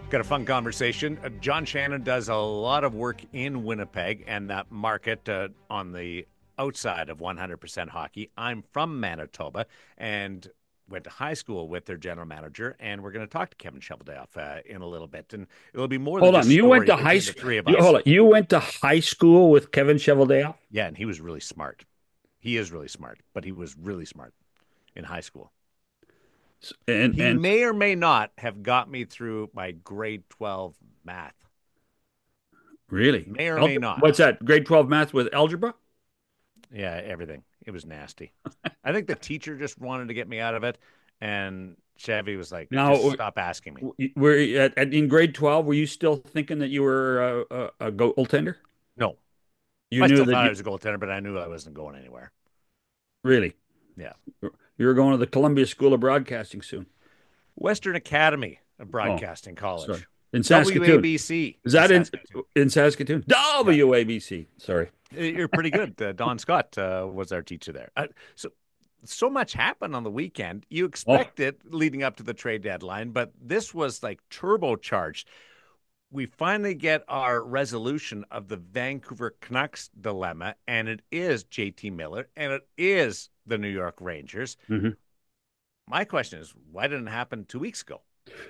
Got a fun conversation. John Shannon does a lot of work in Winnipeg and that market on the outside of 100% hockey. I'm from Manitoba and went to high school with their general manager, and we're going to talk to Kevin Cheveldayoff in a little bit. And it'll be more than Hold on. just You went stories to high between the school. three of Hold us. on. You went to high school with Kevin Cheveldayoff? Yeah, and he was really smart. He is really smart, but he was really smart in high school. And He may or may not have got me through my grade 12 math. really, May or may not. what's that? Grade 12 math with algebra? Yeah, everything. It was nasty. I think the teacher just wanted to get me out of it, and Chevy was like, "Just Now, stop asking me." in grade 12, were you still thinking that you were a goaltender? No, You I knew still that thought I you was a goaltender, but I knew I wasn't going anywhere. really Yeah, you were going to the Columbia School of Broadcasting soon. Western Academy of Oh, Broadcasting sorry. College, In Saskatoon. WABC Is in that Saskatoon. in Saskatoon? Yeah, WABC. Sorry. you're pretty good. Don Scott was our teacher there. So much happened on the weekend. You Oh, expect it leading up to the trade deadline, but this was like turbocharged. We finally get our resolution of the Vancouver Canucks dilemma, and it is JT Miller and it is the New York Rangers. mhm. My question is, why didn't it happen 2 weeks ago?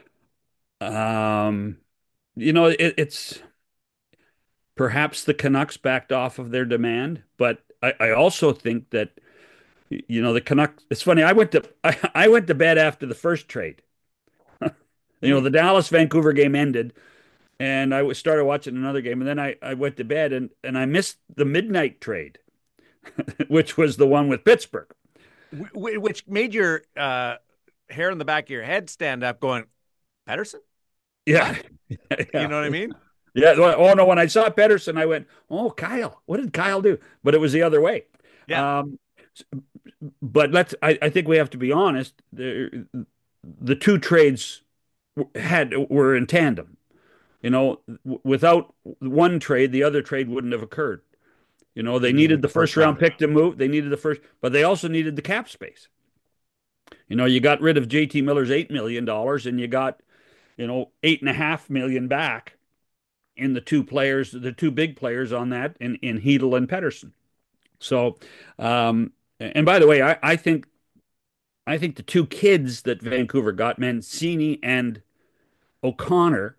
Um, it's perhaps the Canucks backed off of their demand, but I also think that the Canucks. It's funny. I went to bed after the first trade. Hmm. The Dallas Vancouver game ended, and started watching another game, and then I went to bed and I missed the midnight trade, which was the one with Pittsburgh. Which made your hair in the back of your head stand up going, Pedersen? Yeah, What? You yeah, know what I mean? yeah. Oh no, when I saw Pedersen, I went, "Oh, Kyle, what did Kyle do?" But it was the other way. Yeah. Um, but I think we have to be honest. The two trades were in tandem. Without one trade, the other trade wouldn't have occurred. They You needed needed the the first first round rounder. pick to move. They needed the first, but they also needed the cap space. You got rid of JT Miller's $8 million, and you got, 8.5 million back in the two big players on that in Hedel and Pedersen. So, and by the way, I think the two kids that Vancouver got, Mancini and O'Connor,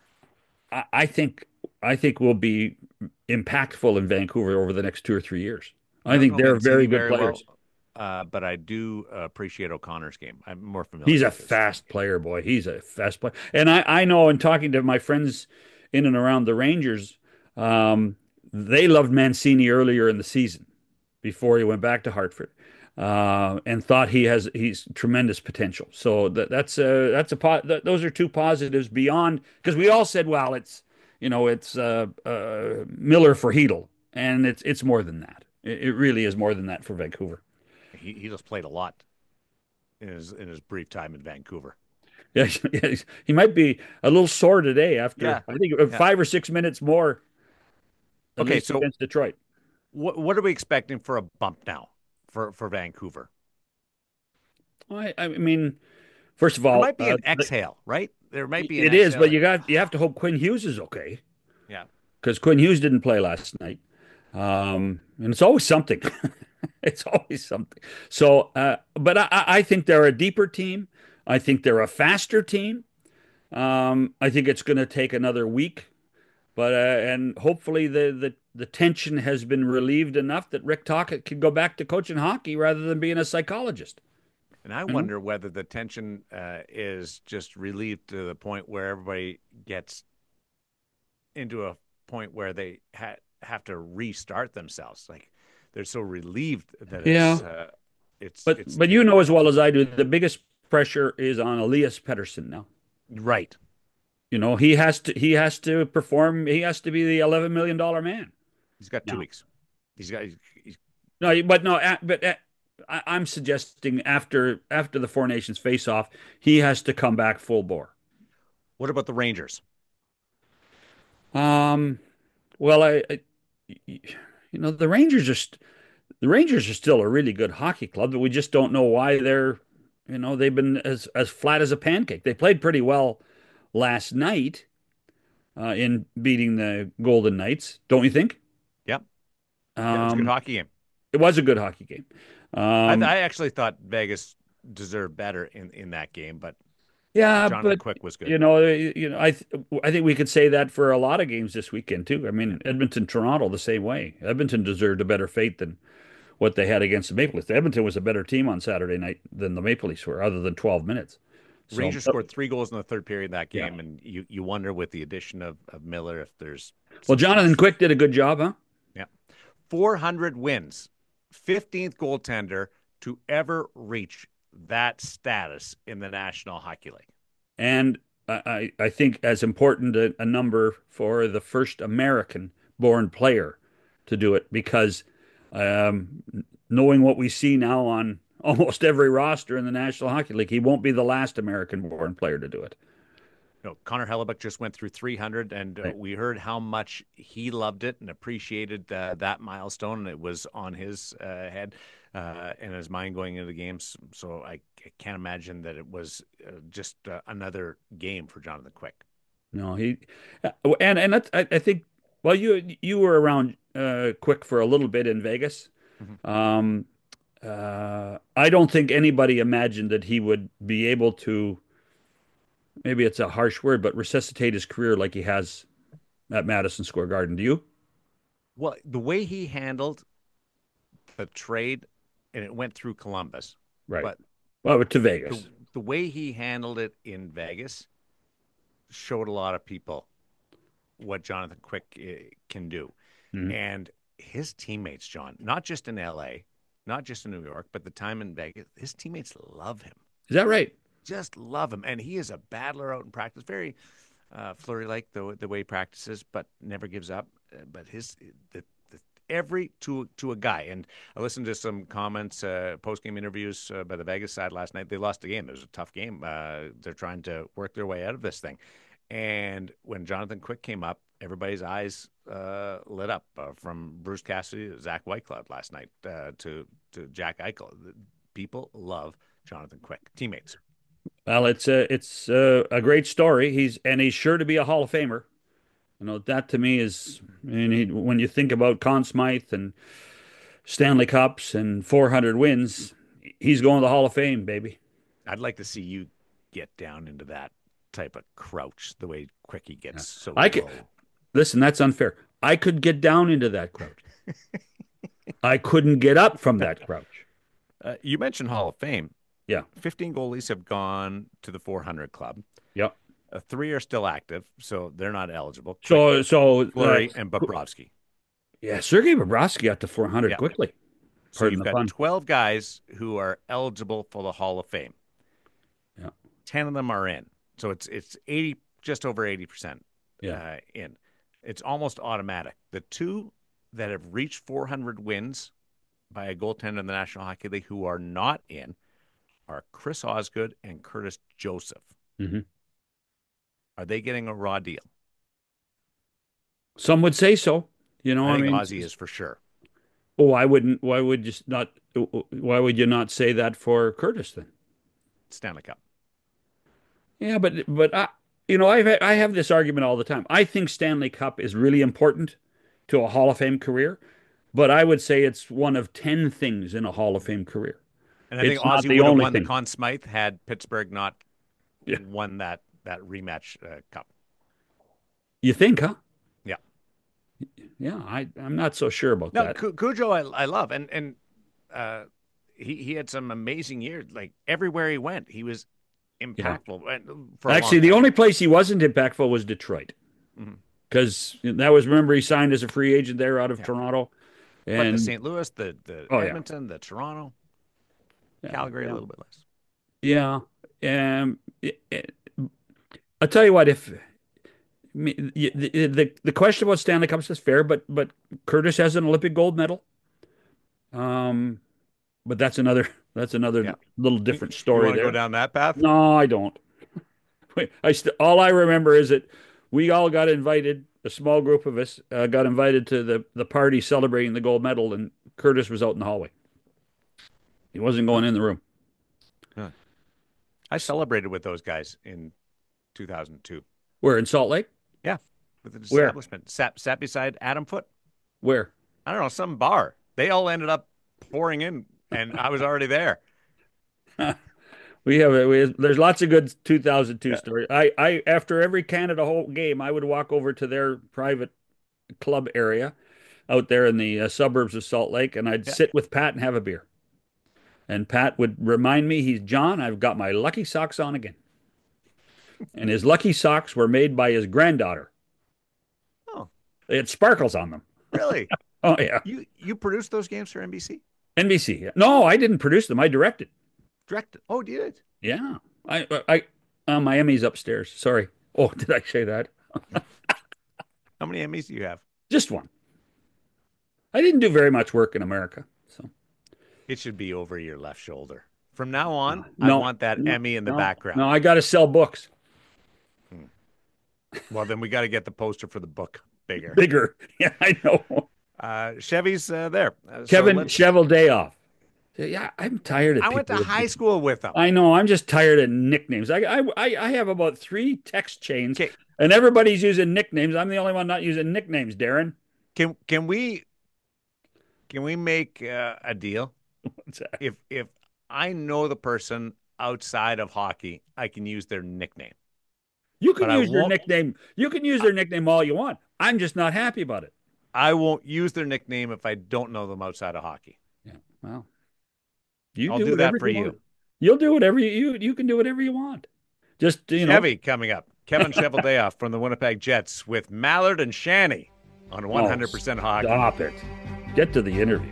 I think will be impactful in Vancouver over the next 2 or 3 years. I I don't think know they're Mancini very good very players. well, but I do appreciate O'Connor's game. I'm more He's familiar a with his fast game. player, boy. He's a fast player. And I know in talking to my friends in and around the Rangers, um, they loved Mancini earlier in the season before he went back to Hartford, and thought he's tremendous potential. So those are two positives beyond because we all said, well, it's Miller for Hedel, and it's more than that. It really is more than that for Vancouver. He just played a lot in his brief time in Vancouver. Yeah, yeah, he might be a little sore today after Yeah. I think Yeah. 5 or 6 minutes more, at Okay, least so against Detroit. what are we expecting for a bump now for Vancouver? I mean, first of There all, might be an exhale, right? There might be an it is, exhale. but Like, you have to hope Quinn Hughes is okay yeah. because Quinn Hughes didn't play last night, and it's always something. It's always something. So, but I think they're a deeper team. I think they're a faster team. I think it's going to take another week. But and hopefully the tension has been relieved enough that Rick Tocchet can go back to coaching hockey rather than being a psychologist. And I You know? wonder whether the tension is just relieved to the point where everybody gets into a point where they have to restart themselves. Like they're so relieved that Yeah, it's but you know as well as I do, the biggest pressure is on Elias Pettersson now. right. He has to perform. He has to be the $11 million man He's got two now. weeks. He's got. He's, No, but no, I'm suggesting after the Four Nations face off, he has to come back full bore. what about the Rangers? Um, well, the Rangers are still a really good hockey club, but we just don't know why they've been as flat as a pancake. They played pretty well last night in beating the Golden Knights, don't you think? Yep. Yeah, it was a good Um, hockey game. it was a good hockey game. Um, I actually thought Vegas deserved better in that game, but yeah, Jonathan but Quick was good. I think we could say that for a lot of games this weekend too. I Yeah. mean, Edmonton, Toronto, the same way. Edmonton deserved a better fate than what they had against the Maple Leafs. Edmonton was a better team on Saturday night than the Maple Leafs were, other than 12 minutes. So, Rangers scored 3 goals in the third period of that yeah. game, and you wonder with the addition of Miller if there's Well, some Jonathan Quick did a good job, huh? yeah. 400 wins, 15th goaltender to ever reach that status in the National Hockey League. And I think as important a number for the first American-born player to do it because um, knowing what we see now on almost every roster in the National Hockey League, he won't be the last American-born player to do it. No, Connor Hellebuck just went through 300, and Right. we heard how much he loved it and appreciated that milestone. And it was on his head and his mind going into the games. So I can't imagine that it was just another game for Jonathan Quick. No, he and I think well you were around Quick for a little bit in Vegas. Mhm. Um, I don't think anybody imagined that he would be able to, maybe it's a harsh word, but resuscitate his career like he has at Madison Square Garden. Do you? Well, the way he handled the trade, and it went through Columbus, Right. but Well, to the Vegas. the way he handled it in Vegas showed a lot of people what Jonathan Quick can do. Mhm. And his teammates, John, not just in LA, not just in New York, but the time in Vegas, his teammates love him, Is that right? just love him. And he is a battler out in practice, very Flurry like the way he practices, but never gives up. But the every to a guy. And I listened to some comments, post game interviews by the Vegas side last night. They lost the game. It was a tough game. They're trying to work their way out of this thing. And when Jonathan Quick came up, everybody's eyes lit up from Bruce Cassidy to Zach Whitecloud last night to Jack Eichel. People love Jonathan Quick. Teammates. Well, it's a great story. He's sure to be a Hall of Famer. You know, that to me is, and when you think about Conn Smythe and Stanley Cups and 400 wins, he's going to the Hall of Fame, baby. I'd like to see you get down into that type of crouch, the way Quick he Yeah. gets so I could low. listen, that's unfair. I could get down into that crouch. I couldn't get up from that crouch. You mentioned Hall of Fame. Yeah. 15 goalies have gone to the 400 club. Yep. Three are still active, so they're not eligible. Quick, So Flurry, and Bobrovsky. yeah, Sergei Bobrovsky got to 400 Yeah. quickly. So Pardon you've the got pun. 12 guys who are eligible for the Hall of Fame. Yeah. 10 of them are in. So it's 80, just over 80% Yeah. in. It's almost automatic. The two that have reached 400 wins by a goaltender in the National Hockey League who are not in are Chris Osgood and Curtis Joseph. Hmm. Are they getting a raw deal? Some would say so. You know, I I think mean, Ozzy is for sure. oh, I wouldn't. Why would you not? Why would you not say that for Curtis then? Stanley Cup. Yeah, but I have this argument all the time. I think Stanley Cup is really important to a Hall of Fame career, but I would say it's one of 10 things in a Hall of Fame career. And I think It's not Ozzy the would have only won the thing. Conn Smythe had Pittsburgh not Yeah. won that rematch cup. You think, huh? Yeah. Yeah, I'm not so sure about No, that. Cujo I love, and uh, he had some amazing years. Like everywhere he went, he was Yeah. impactful for a Actually, long the time. only place he wasn't impactful was Detroit Mhm. because that was, remember, he signed as a free agent there out of Yeah, Toronto. but the And St. Louis, the oh, yeah. Edmonton, the Toronto, Yeah. Calgary, a Yeah. little bit less. Yeah. I'll tell you what, if the question about Stanley Cups is fair, but Curtis has an Olympic gold medal. Um, but that's another Yeah, little you, different you story want to go there. down that path? No, I don't. All I remember is that we all got invited. A small group of us got invited to the party celebrating the gold medal, and Curtis was out in the hallway. He wasn't Huh. going in the room. Huh. I celebrated with those guys in 2002. Where in Salt Lake? Yeah, with an Where? establishment. Sat beside Adam Foote. Where? I don't know, some bar. They all ended up pouring in, and I was already there. There's lots of good 2002 Yeah. stories. I after every Canada whole game, I would walk over to their private club area out there in the suburbs of Salt Lake, and I'd Yeah. sit with Pat and have a beer. And Pat would remind me, he's John, I've got my lucky socks on again. And his lucky socks were made by his granddaughter. Oh, They had sparkles on them. really? Oh yeah. You produced those games for NBC? NBC. No, I didn't produce them. I directed. Directed. Oh, you did? Yeah. My Emmy's upstairs. Sorry. Oh, did I say that? How many Emmys do you have? Just one. I didn't do very much work in America. So It should be over your left shoulder. From now on, I no, want that no, Emmy in the no, no. background. I got to sell books. Hmm. Well, then we got to get the poster for the book bigger. Bigger. Yeah, I know. Chevy's there. Kevin Cheval Day off. Yeah, I'm tired of I went to people. high school with him. I know. I'm just tired of nicknames. I have about 3 text chains, Okay, and everybody's using nicknames. I'm the only one not using nicknames, Darren. can we make a deal? What's that? If I know the person outside of hockey, I can use their nickname, You can but I use your won't. nickname. You can use their nickname all you want. I'm just not happy about it. I won't use their nickname if I don't know them outside of hockey. Yeah. Well, you I'll do do whatever that for you you. want. You'll do whatever you can do whatever you want. Just Chevy coming up. Kevin Cheveldayoff from the Winnipeg Jets with Mallard and Shanny on 100% hockey. Stop it. Get to the interview.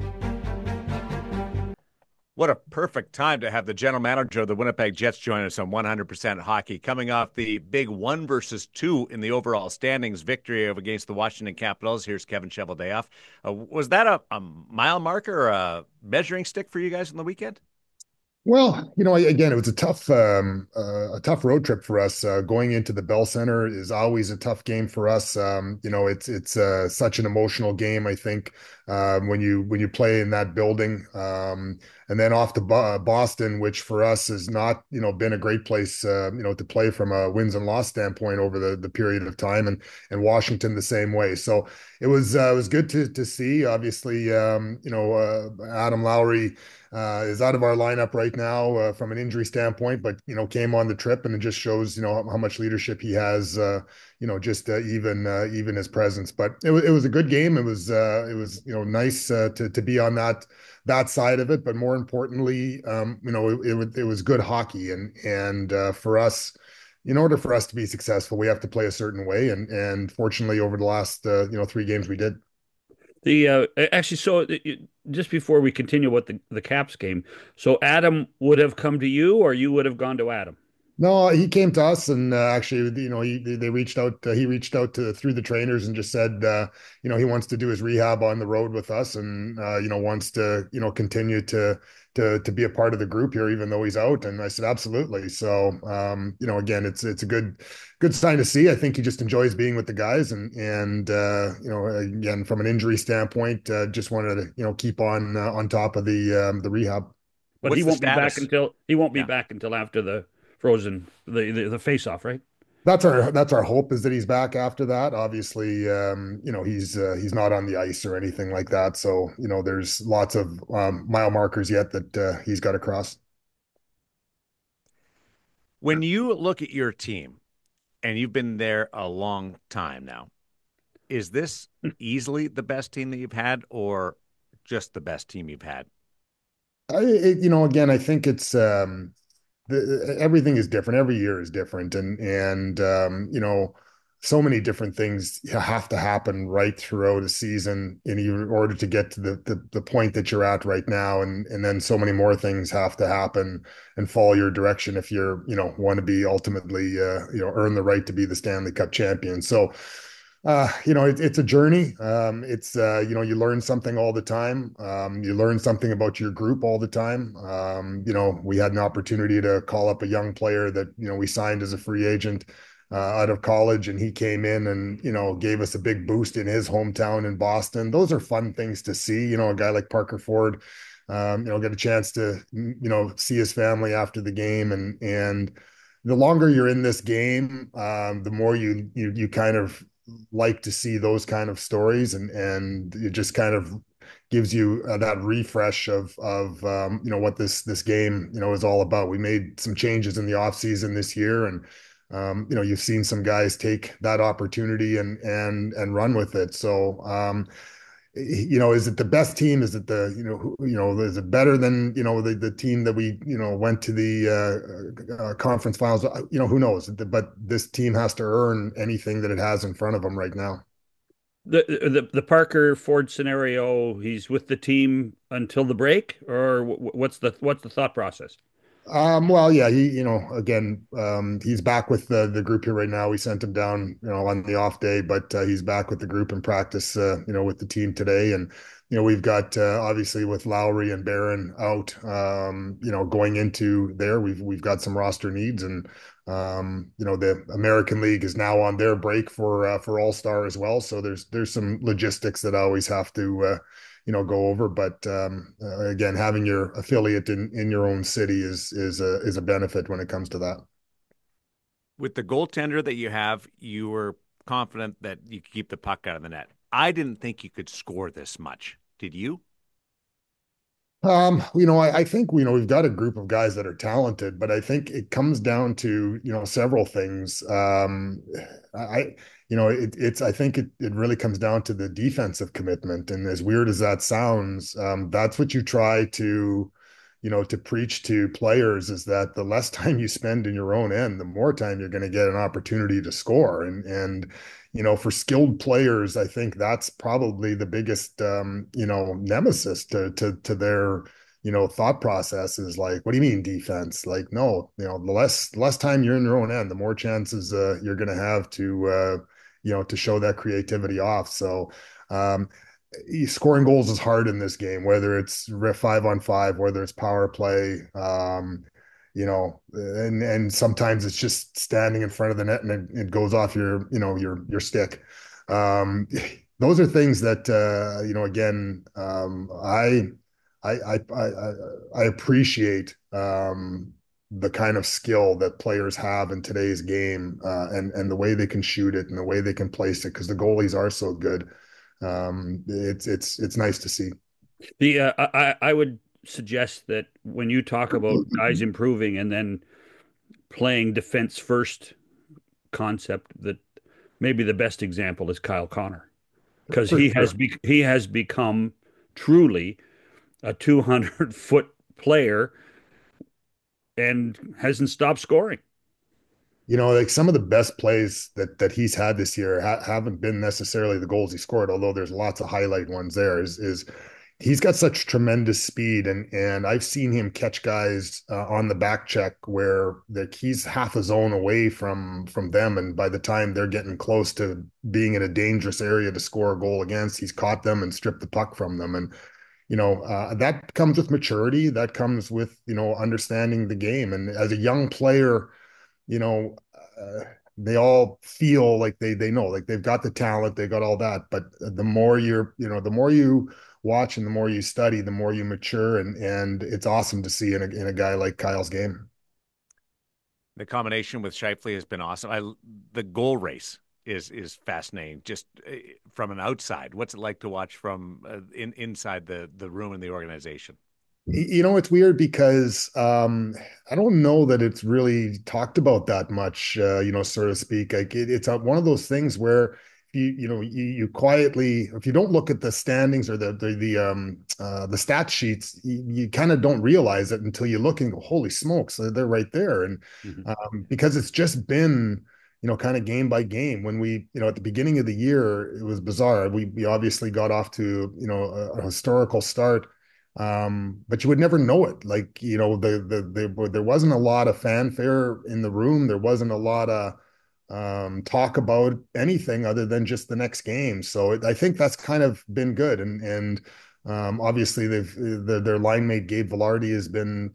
What a perfect time to have the general manager of the Winnipeg Jets join us on 100% hockey, coming off the big 1-2 in the overall standings victory against the Washington Capitals. Here's Kevin Cheveldayoff. Was that a mile marker or a measuring stick for you guys on the weekend? Well, again, it was a tough road trip for us. Going into the Bell Center is always a tough game for us. It's such an emotional game. I think when you play in that building, and then off to Boston, which for us has not been a great place to play from a wins and loss standpoint over the period of time, and Washington the same way. So it was good to see. Obviously, Adam Lowry is out of our lineup right now from an injury standpoint, but came on the trip, and it just shows how much leadership he has. Just even his presence. But it was a good game. It was nice to be on that side of it. But more importantly, it was good hockey, and for us. In order for us to be successful, we have to play a certain way, and fortunately, over the last 3 games, we did. Just before we continue with the Caps game, so Adam would have come to you, or you would have gone to Adam? No, he came to us, and actually, they reached out. He reached out to through the trainers and just said, he wants to do his rehab on the road with us, and wants to continue to be a part of the group here, even though he's out. And I said, absolutely. So, again, it's a good sign to see. I think he just enjoys being with the guys, and again, from an injury standpoint, just wanted to keep on top of the rehab. But What's he the won't be back status? Yeah. until after the Frozen the face off, right? That's our hope, is that he's back after that. Obviously, he's not on the ice or anything like that. So, there's lots of mile markers yet that he's got to cross. When you look at your team, and you've been there a long time now, is this easily the best team that you've had, or just the best team you've had? Again, I think it's everything is different. Every year is different, and so many different things have to happen right throughout a season in order to get to the point that you're at right now, and then so many more things have to happen and follow your direction if you're want to be ultimately earn the right to be the Stanley Cup champion. So it's a journey. You learn something all the time. You learn something about your group all the time. We had an opportunity to call up a young player that, we signed as a free agent out of college, and he came in and, gave us a big boost in his hometown in Boston. Those are fun things to see. A guy like Parker Ford, get a chance to, see his family after the game, and the longer you're in this game, the more you kind of like to see those kind of stories, and it just kind of gives you that refresh of what this game is all about. We made some changes in the off season this year, and you've seen some guys take that opportunity and run with it. So is it the best team? Is it is it better than, the team that we, went to the conference finals? Who knows? But this team has to earn anything that it has in front of them right now. The Parker Ford scenario, he's with the team until the break, or what's the thought process? Well, yeah, again, he's back with the group here right now. We sent him down, on the off day, but he's back with the group in practice, with the team today. And, we've got obviously with Lowry and Barron out, going into there, we've got some roster needs, and the American League is now on their break for All-Star as well. So there's some logistics that I always have to go over. But again, having your affiliate in your own city is a benefit when it comes to that. With the goaltender that you have, you were confident that you could keep the puck out of the net. I didn't think you could score this much. Did you? I think we've got a group of guys that are talented, but I think it comes down to, several things. I, I think it really comes down to the defensive commitment. And as weird as that sounds, that's what you try to preach to players, is that the less time you spend in your own end, the more time you're going to get an opportunity to score. And for skilled players, I think that's probably the biggest, nemesis to their, thought process is like, what do you mean defense? Like, no, the less time you're in your own end, the more chances you're going to have to show that creativity off. So, scoring goals is hard in this game, whether it's 5-on-5, whether it's power play, and sometimes it's just standing in front of the net and it goes off your stick. Um, those are things that again, I appreciate the kind of skill that players have in today's game, and the way they can shoot it and the way they can place it, because the goalies are so good. It's nice to see. I would suggest that when you talk about guys improving and then playing defense first concept, that maybe the best example is Kyle Connor, because For sure. he has become truly a 200-foot player and hasn't stopped scoring. Like some of the best plays that he's had this year haven't been necessarily the goals he scored, although there's lots of highlight ones there. Is he's got such tremendous speed, and I've seen him catch guys on the back check where he's half a zone away from them, and by the time they're getting close to being in a dangerous area to score a goal against, he's caught them and stripped the puck from them. And that comes with maturity. That comes with understanding the game. And as a young player, you know, they all feel like they know, like they've got the talent, they got all that. But the more you watch and the more you study, the more you mature, and it's awesome to see in a guy like Kyle's game. The combination with Shifley has been awesome. The goal race is fascinating. Just from an outside, what's it like to watch from inside the room in the organization? It's weird because I don't know that it's really talked about that much, so to speak. Like it's one of those things where you quietly, if you don't look at the standings or the stat sheets, you kind of don't realize it until you look and go, holy smokes, they're right there. And Mhm. because it's just been, kind of game by game. When at the beginning of the year, it was bizarre. We obviously got off to, a historical start, but you would never know it. Like, there wasn't a lot of fanfare in the room. There wasn't a lot of talk about anything other than just the next game. So I think that's kind of been good. And obviously their line mate Gabe Vilardi has been,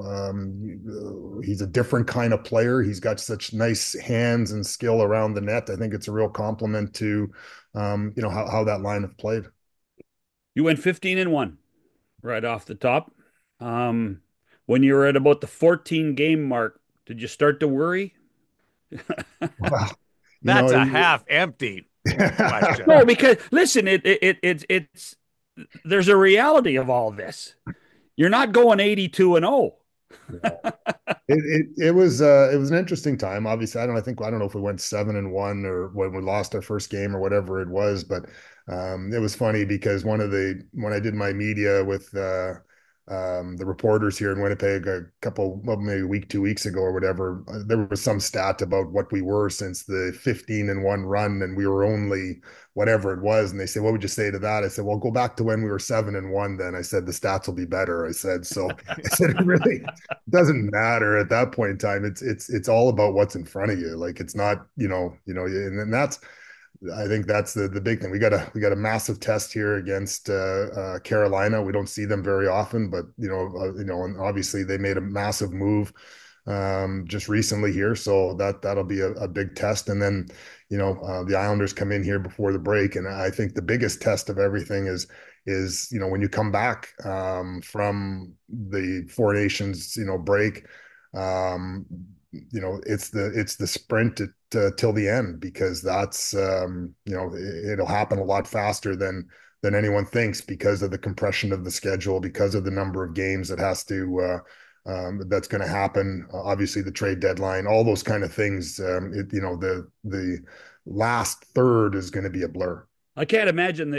he's a different kind of player. He's got such nice hands and skill around the net. I think it's a real compliment to, how that line have played. You went 15-1 right off the top. Um, when you were at about the 14 game mark, Did you start to worry? Well, you know, That's a half empty question. No, because listen, it's there's a reality of all this. You're not going 82 and 0. it was an interesting time. Obviously, I don't know if we went 7-1 or when we lost our first game or whatever it was, but it was funny because when I did my media with the reporters here in Winnipeg a couple, well, maybe a week, 2 weeks ago or whatever, there was some stat about what we were since the 15-1 run, and we were only whatever it was. And they said, "What would you say to that?" I said, "Well, go back to when we were 7-1. Then I said the stats will be better." I said, so I said it really doesn't matter at that point in time. It's all about what's in front of you. Like it's not, and then that's I think that's the big thing. We got a massive test here against Carolina. We don't see them very often, but and obviously they made a massive move just recently here, so that'll be a big test. And then the Islanders come in here before the break, and I think the biggest test of everything is when you come back from the Four Nations break. Um, it's the sprint till the end, because that's it'll happen a lot faster than anyone thinks, because of the compression of the schedule, because of the number of games that has to that's going to happen. Obviously, the trade deadline, all those kind of things. The last third is going to be a blur. I can't imagine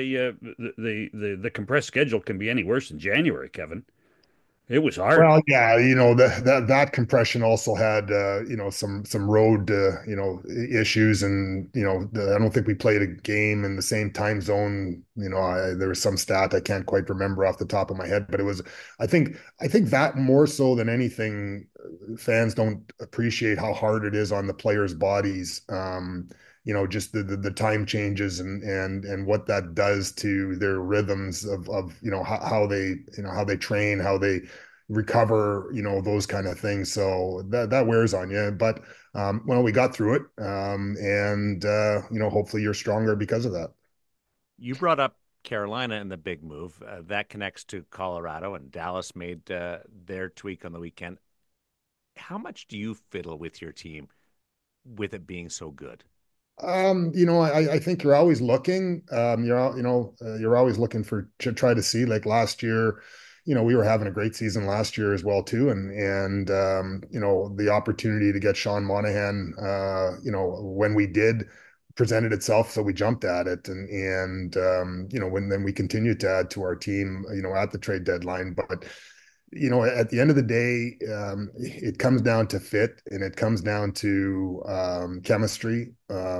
the compressed schedule can be any worse than January, Kevin. It was hard. Well, yeah, that compression also had some road issues, and I don't think we played a game in the same time zone. There was some stat I can't quite remember off the top of my head, but it was I think that more so than anything, fans don't appreciate how hard it is on the players' bodies. Just the time changes and what that does to their rhythms of how they train, how they recover, those kind of things. So that wears on you. But well, we got through it, and hopefully you're stronger because of that. You brought up Carolina and the big move that connects to Colorado, and Dallas made their tweak on the weekend. How much do you fiddle with your team with it being so good? I think you're always looking. You're always looking to try to see, like last year. We were having a great season last year as well too, and the opportunity to get Sean Monahan, when we did, presented itself, so we jumped at it, and when then we continued to add to our team, at the trade deadline. But at the end of the day, it comes down to fit, and it comes down to chemistry,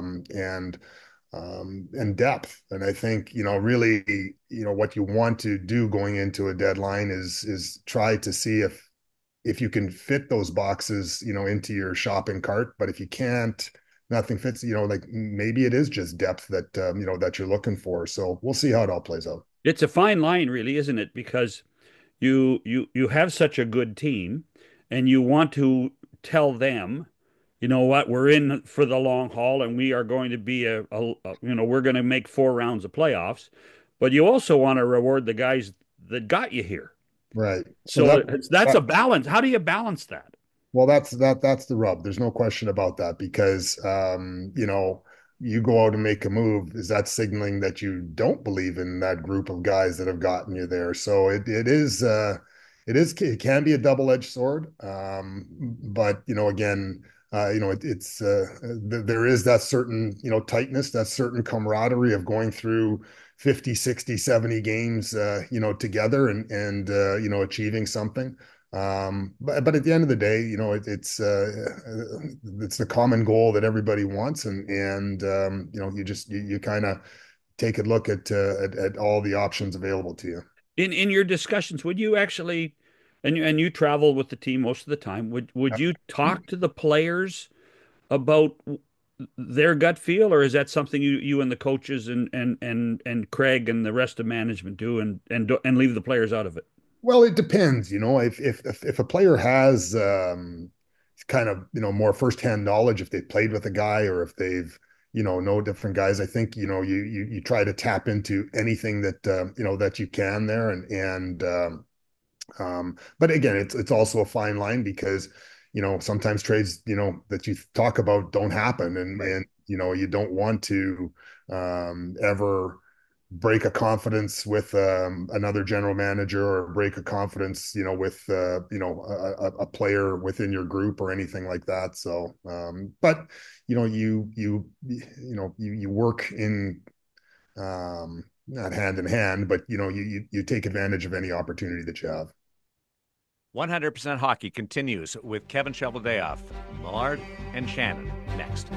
and depth. And I think, really, what you want to do going into a deadline is try to see if you can fit those boxes, into your shopping cart. But if you can't, nothing fits, like maybe it is just depth that you're looking for. So we'll see how it all plays out. It's a fine line, really, isn't it? Because you have such a good team, and you want to tell them, you know what, we're in for the long haul, and we are going to be we're going to make 4 rounds of playoffs. But you also want to reward the guys that got you here. Right. So So that's a balance. How do you balance that? well, that's the rub. There's no question about that, because you go out and make a move. Is that signaling that you don't believe in that group of guys that have gotten you there? So it can be a double-edged sword. But again, there is that certain tightness, that certain camaraderie of going through 50, 60, 70 games together, and achieving something. But at the end of the day, it's the common goal that everybody wants, and you kind of take a look at all the options available to you. In your discussions, would you actually, and you travel with the team most of the time, would you talk to the players about their gut feel, or is that something you and the coaches and Craig and the rest of management do, and leave the players out of it? Well, it depends. If a player has kind of more firsthand knowledge, if they've played with a guy, or if they've know different guys, I think you try to tap into anything that you can there, and but again, it's also a fine line, because sometimes trades, that you talk about don't happen, Right. and you don't want to ever break a confidence with another general manager, or break a confidence, with a player within your group or anything like that. So, but you work in, not hand in hand, but you take advantage of any opportunity that you have. 100% Hockey continues with Kevin Cheveldayoff, Millard, and Shannon next.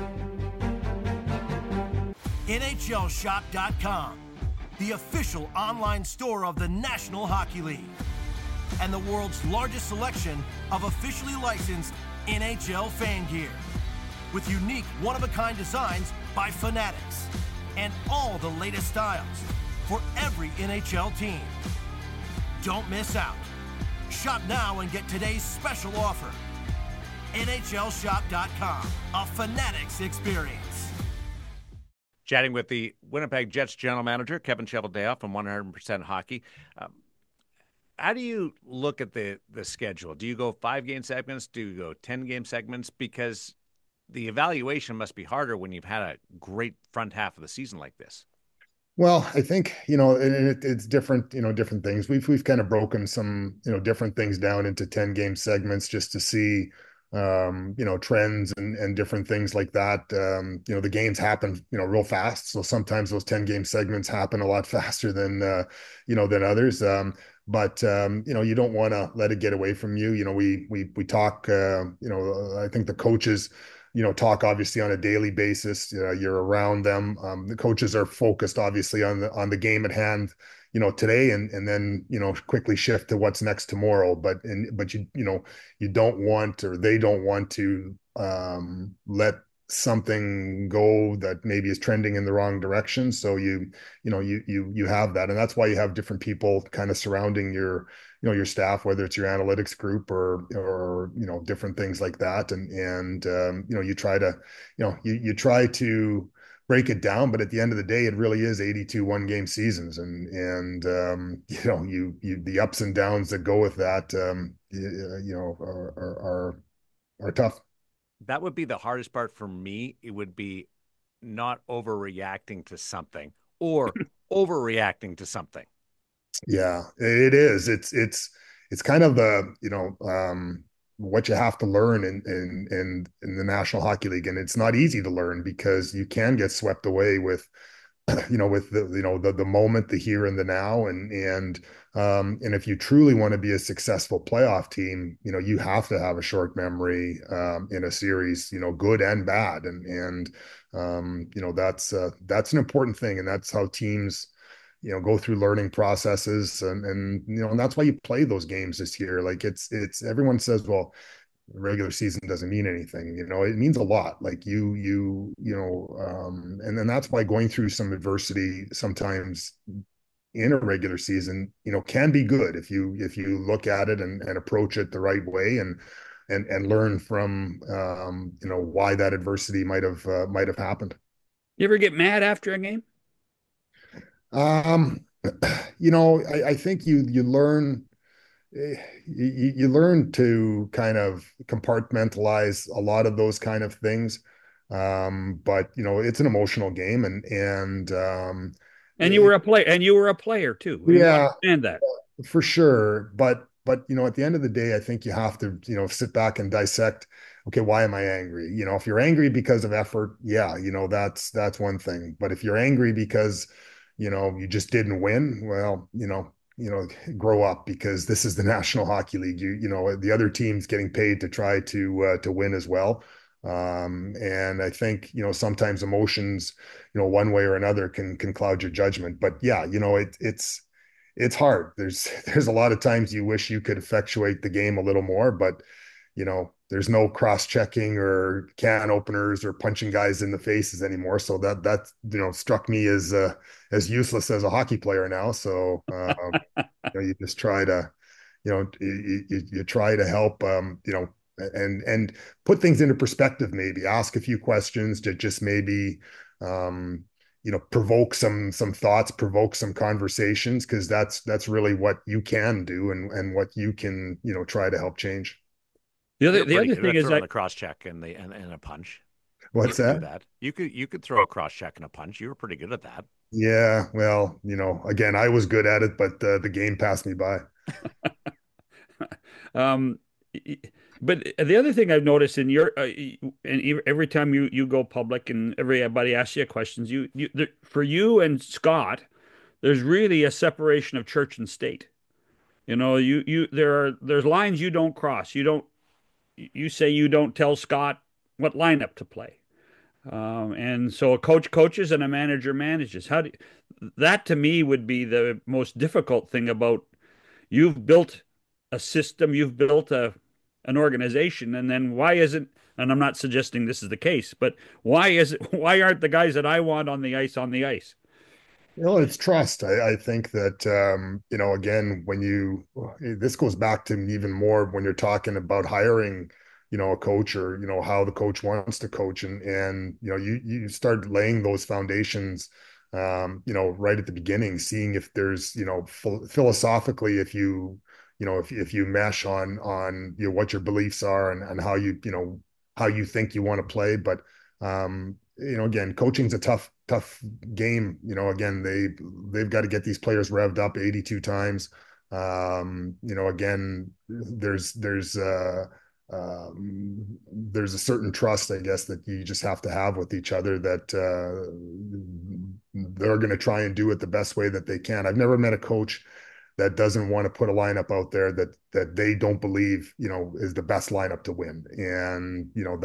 NHLShop.com, the official online store of the National Hockey League, and the world's largest selection of officially licensed NHL fan gear, with unique one-of-a-kind designs by Fanatics, and all the latest styles for every NHL team. Don't miss out. Shop now and get today's special offer. NHLShop.com, a Fanatics experience. Chatting with the Winnipeg Jets general manager, Kevin Cheveldayoff from 100% Hockey. How do you look at the schedule? Do you go 5-game segments? Do you go 10-game segments? Because the evaluation must be harder when you've had a great front half of the season like this. Well, I think, it's different, different things. We've kind of broken some, different things down into 10-game segments just to see, trends and different things like that. The games happen, real fast. So sometimes those 10-game segments happen a lot faster than others. But you don't want to let it get away from you. We talk, I think the coaches, talk obviously on a daily basis. You're around them. The coaches are focused obviously on the game at hand, today, and then, quickly shift to what's next tomorrow. But you don't want, or they don't want to, let something go that maybe is trending in the wrong direction. So you have that, and that's why you have different people kind of surrounding your staff, whether it's your analytics group or different things like that. And you try to, you try to break it down, but at the end of the day, it really is 82 one-game seasons, and the ups and downs that go with that, are tough. That would be the hardest part for me. It would be not overreacting to something or overreacting to something. Yeah, it is. It's kind of the, what you have to learn in the National Hockey League, and it's not easy to learn because you can get swept away with, with the moment, the here and the now, and if you truly want to be a successful playoff team, you have to have a short memory, in a series, good and bad, and that's an important thing, and that's how teams, go through learning processes, and that's why you play those games this year. Like it's everyone says, well, the regular season doesn't mean anything. It means a lot. Like and then that's why going through some adversity sometimes in a regular season, can be good if you look at it and approach it the right way, and learn from, why that adversity might have happened. You ever get mad after a game? Um, I think you learn, you learn to kind of compartmentalize a lot of those kind of things. But it's an emotional game, and And you were a player, and you were a player too. You yeah, understand that. for sure. But at the end of the day, I think you have to, sit back and dissect. Okay, why am I angry? If you're angry because of effort, yeah, that's one thing. But if you're angry because, you just didn't win, well, grow up, because this is the National Hockey League. The other team's getting paid to try to win as well. And I think, sometimes emotions, one way or another can cloud your judgment. But yeah, it's hard. There's a lot of times you wish you could effectuate the game a little more, but there's no cross-checking or can openers or punching guys in the faces anymore. So that struck me as useless as a hockey player now. So you just try to, you try to help, and put things into perspective. Maybe ask a few questions to just maybe, provoke some thoughts, provoke some conversations, because that's really what you can do, and what you can, try to help change. You're The pretty other good thing at is throwing that the cross check and a punch. You What's could do that? that. You could throw a cross check and a punch. You were pretty good at that. Yeah, well, again, I was good at it, but the game passed me by. um, but the other thing I've noticed in your and every time you go public and everybody asks you questions, for you and Scott, there's really a separation of church and state. There's lines you don't cross. You say you don't tell Scott what lineup to play. And so a coach coaches and a manager manages. That to me would be the most difficult thing about you've built a system, you've built an organization, and then why isn't, and I'm not suggesting this is the case, but why aren't the guys that I want on the ice on the ice? It's trust. I think that, again, this goes back to even more when you're talking about hiring, a coach or, how the coach wants to coach. And you start laying those foundations, right at the beginning, seeing if there's, philosophically, if you mesh on, what your beliefs are and how you think you want to play. But, again, coaching's a tough game. Again, they've got to get these players revved up 82 times. Again, there's a certain trust, I guess, that you just have to have with each other that they're going to try and do it the best way that they can. I've never met a coach that doesn't want to put a lineup out there that they don't believe, is the best lineup to win. And,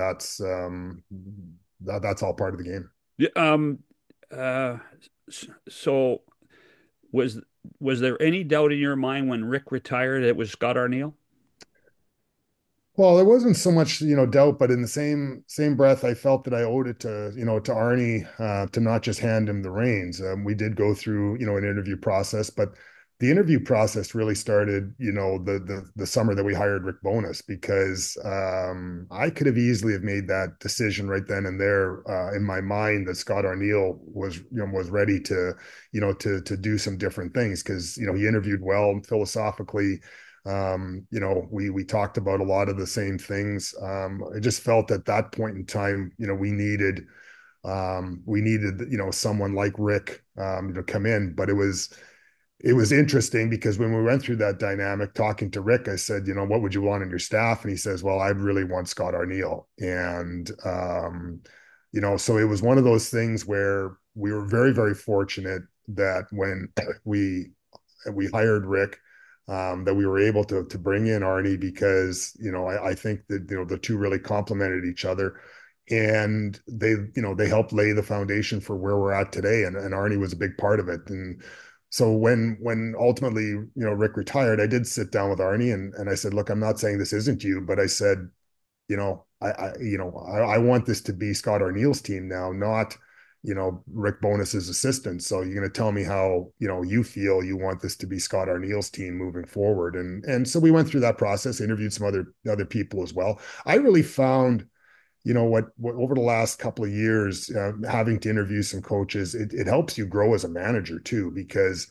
that's all part of the game. Yeah, uh, so was was there any doubt in your mind when Rick retired it was Scott Arniel? Well, there wasn't so much, doubt, but in the same breath, I felt that I owed it to Arnie, to not just hand him the reins. We did go through, an interview process, but the interview process really started, the summer that we hired Rick Bowness, because I could have easily have made that decision right then and there, in my mind, that Scott Arniel was ready to, to do some different things, because he interviewed well philosophically. We talked about a lot of the same things. I just felt at that point in time, we needed, someone like Rick, to come in. But it was interesting, because when we went through that dynamic talking to Rick, I said, what would you want in your staff? And he says, well, I'd really want Scott Arniel. And, so it was one of those things where we were very, very fortunate that when we hired Rick, that we were able to bring in Arnie, because I think that the two really complemented each other, and they helped lay the foundation for where we're at today, and Arnie was a big part of it. And so when ultimately Rick retired, I did sit down with Arnie, and I said, look, I'm not saying this isn't you, but I said, I want this to be Scott Arniel's team now, not Rick Bowness's assistant. So you're going to tell me how, you feel you want this to be Scott Arniel's team moving forward. And so we went through that process, interviewed some other people as well. I really found, what over the last couple of years, having to interview some coaches, it helps you grow as a manager too, because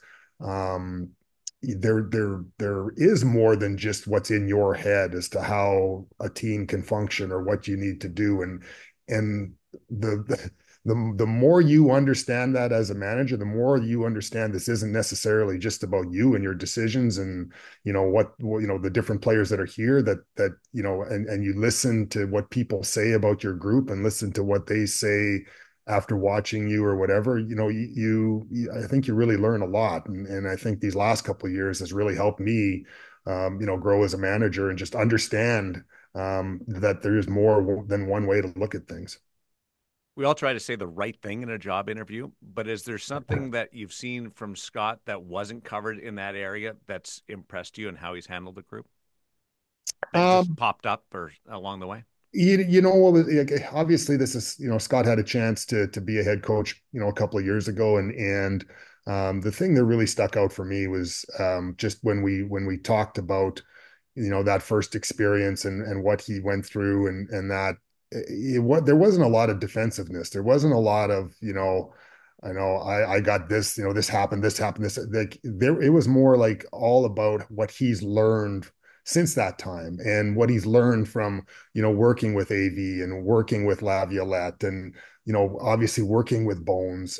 there is more than just what's in your head as to how a team can function or what you need to do. And the more you understand that as a manager, the more you understand this isn't necessarily just about you and your decisions and what the different players that are here, and you listen to what people say about your group and listen to what they say after watching you or whatever. I think you really learn a lot, and I think these last couple of years has really helped me grow as a manager and just understand that there's more than one way to look at things. We all try to say the right thing in a job interview, but is there something that you've seen from Scott that wasn't covered in that area that's impressed you and how he's handled the group? That just popped up or along the way? Obviously this is, Scott had a chance to be a head coach, a couple of years ago. And the thing that really stuck out for me was just when we talked about, that first experience and what he went through, and that there wasn't a lot of defensiveness. There wasn't a lot of, I know I got this, this happened, this, like there, it was more like all about what he's learned since that time, and what he's learned from, working with AV and working with Laviolette, and, obviously working with Bones.